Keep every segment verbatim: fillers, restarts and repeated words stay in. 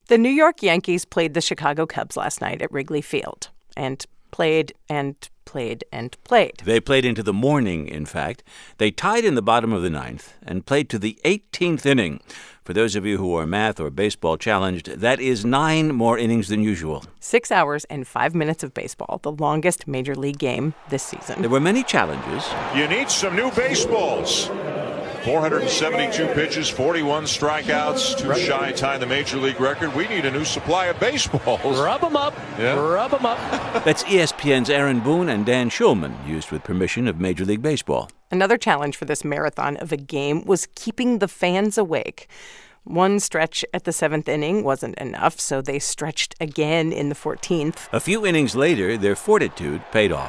The New York Yankees played the Chicago Cubs last night at Wrigley Field and played and played and played. They played into the morning, in fact. They tied in the bottom of the ninth and played to the eighteenth inning. For those of you who are math or baseball challenged, that is nine more innings than usual. Six hours and five minutes of baseball, the longest major league game this season. There were many challenges. You need some new baseballs. four hundred seventy-two pitches, forty-one strikeouts, too shy tying the major league record. We need a new supply of baseballs. Rub them up. Yeah. Rub them up. That's E S P N's Aaron Boone and Dan Schulman, used with permission of Major League Baseball. Another challenge for this marathon of a game was keeping the fans awake. One stretch at the seventh inning wasn't enough, so they stretched again in the fourteenth. A few innings later, their fortitude paid off.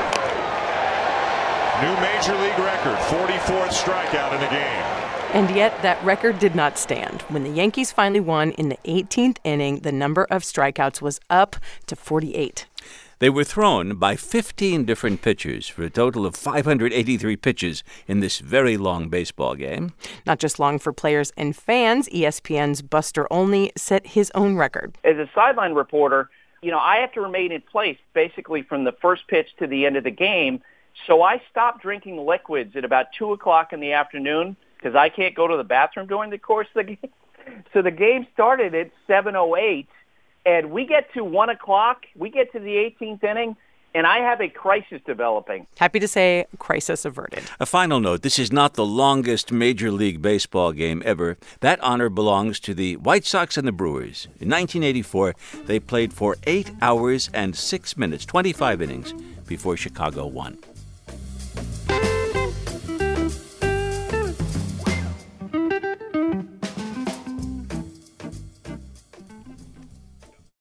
New major league record, forty-fourth strikeout in a game. And yet that record did not stand. When the Yankees finally won in the eighteenth inning, the number of strikeouts was up to forty-eight. They were thrown by fifteen different pitchers for a total of five hundred eighty-three pitches in this very long baseball game. Not just long for players and fans, E S P N's Buster Olney set his own record. As a sideline reporter, you know, I have to remain in place basically from the first pitch to the end of the game. So I stopped drinking liquids at about two o'clock in the afternoon because I can't go to the bathroom during the course of the game. So the game started at seven oh eight, and we get to one o'clock. We get to the eighteenth inning, and I have a crisis developing. Happy to say crisis averted. A final note, this is not the longest Major League Baseball game ever. That honor belongs to the White Sox and the Brewers. In nineteen eighty-four, they played for eight hours and six minutes, twenty-five innings, before Chicago won.